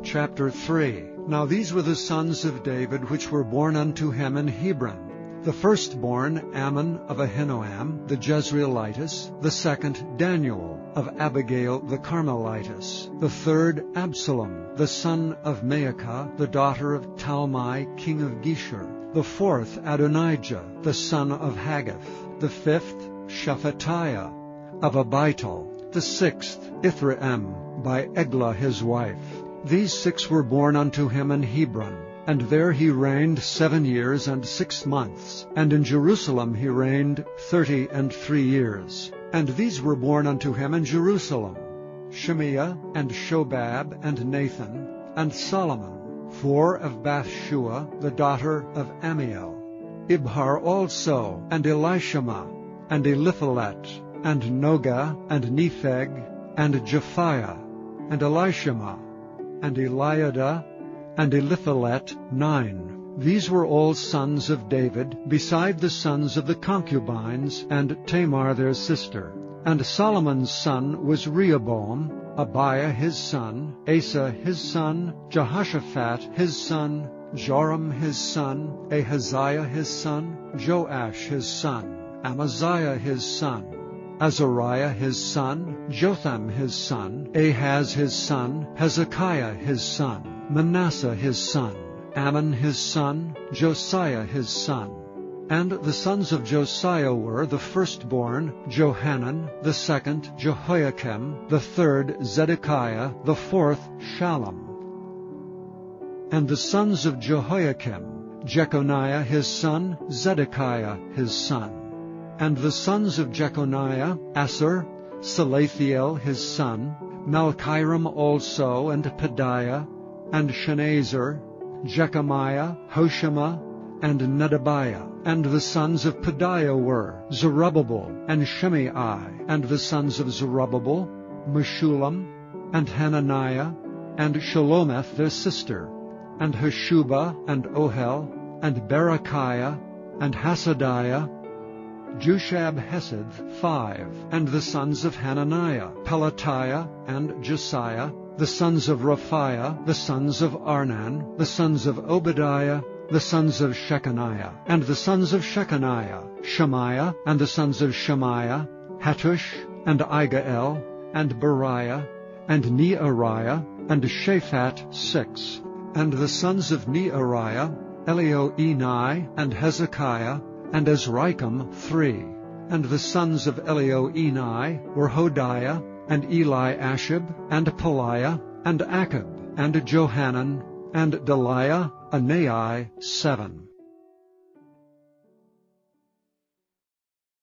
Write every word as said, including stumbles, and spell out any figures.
Chapter three. Now these were the sons of David which were born unto him in Hebron. The firstborn Ammon of Ahinoam the Jezreelitess, the second Daniel of Abigail the Carmelitess, the third Absalom the son of Maacah the daughter of Talmai king of Geshur, the fourth Adonijah the son of Haggith, the fifth Shephatiah of Abital, the sixth Ithream by Eglah his wife. These six were born unto him in Hebron. And there he reigned seven years and six months, and in Jerusalem he reigned thirty and three years. And these were born unto him in Jerusalem, Shemiah, and Shobab, and Nathan, and Solomon, four of Bathshua, the daughter of Amiel, Ibhar also, and Elishama, and Eliphalet, and Nogah, and Nepheg, and Japhiah, and Elishama, and Eliada, and Eliphalet, nine. These were all sons of David, beside the sons of the concubines, and Tamar their sister. And Solomon's son was Rehoboam, Abiah his son, Asa his son, Jehoshaphat his son, Joram his son, Ahaziah his son, Joash his son, Amaziah his son, Azariah his son, Jotham his son, Ahaz his son, Hezekiah his son, Manasseh his son, Ammon his son, Josiah his son. And the sons of Josiah were the firstborn Johanan, the second Jehoiakim, the third Zedekiah, the fourth Shallum. And the sons of Jehoiakim, Jeconiah his son, Zedekiah his son. And the sons of Jeconiah, Assur, Salathiel his son, Malchiram also, and Pedaiah, and Shenazzar, Jechemiah, Hoshama, and Nedabiah. And the sons of Pedaiah were Zerubbabel, and Shimei, and the sons of Zerubbabel, Meshullam, and Hananiah, and Shalomith their sister, and Hashubah, and Ohel, and Berechiah, and Hasadiah, Jushab Hesed, five. And the sons of Hananiah, Pelatiah, and Josiah, the sons of Raphiah, the sons of Arnan, the sons of Obadiah, the sons of Shechaniah, and the sons of Shechaniah, Shemaiah, and the sons of Shemaiah, Hattush, and Igael, and Beriah, and Neariah, and Shaphat, six. And the sons of Neariah, Elioenai, and Hezekiah, and Azrikam, three. And the sons of Elioenai were Hodiah, and Eliashib, and Peliah, and Akab, and Johanan, and Deliah, Anai, seven.